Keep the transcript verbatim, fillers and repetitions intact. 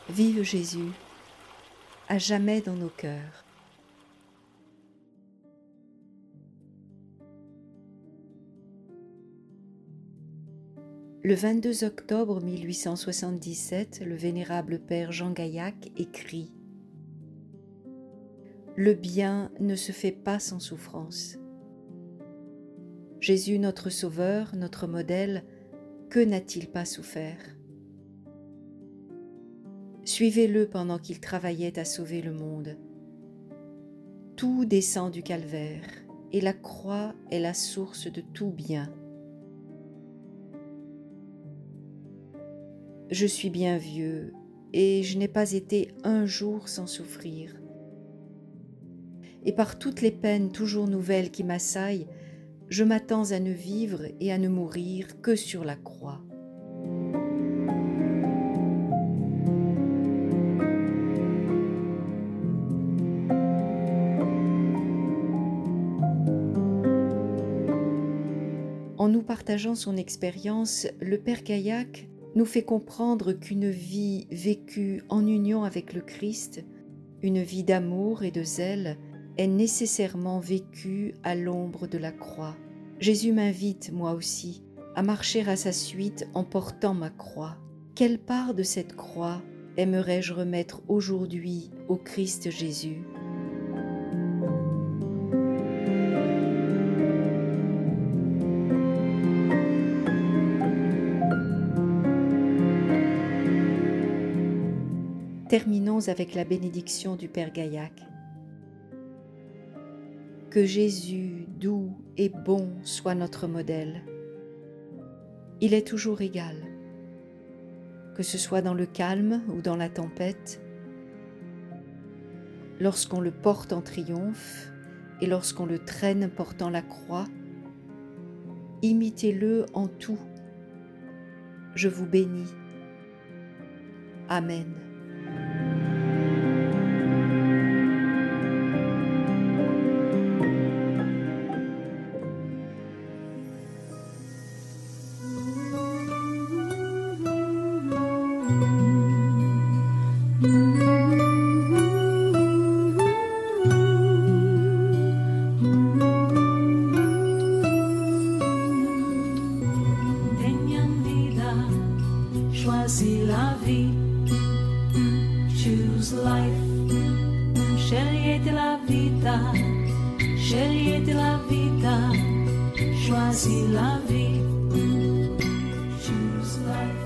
Vive Jésus, à jamais dans nos cœurs. Le vingt-deux octobre mille huit cent soixante-dix-sept, le vénérable père Jean Gaillac écrit « Le bien ne se fait pas sans souffrance. Jésus, notre Sauveur, notre modèle, que n'a-t-il pas souffert? Suivez-le pendant qu'il travaillait à sauver le monde. Tout descend du calvaire, et la croix est la source de tout bien. Je suis bien vieux, et je n'ai pas été un jour sans souffrir. Et par toutes les peines toujours nouvelles qui m'assaillent, je m'attends à ne vivre et à ne mourir que sur la croix. En nous partageant son expérience, le père Gaillac nous fait comprendre qu'une vie vécue en union avec le Christ, une vie d'amour et de zèle, est nécessairement vécue à l'ombre de la croix. Jésus m'invite, moi aussi, à marcher à sa suite en portant ma croix. Quelle part de cette croix aimerais-je remettre aujourd'hui au Christ Jésus ? Terminons avec la bénédiction du père Gaillac. Que Jésus, doux et bon, soit notre modèle. Il est toujours égal, que ce soit dans le calme ou dans la tempête, lorsqu'on le porte en triomphe et lorsqu'on le traîne portant la croix, imitez-le en tout. Je vous bénis. Amen. Choisis la vie, choose life, scegliete la vita, scegliete la vita, choisis la vie, choose life.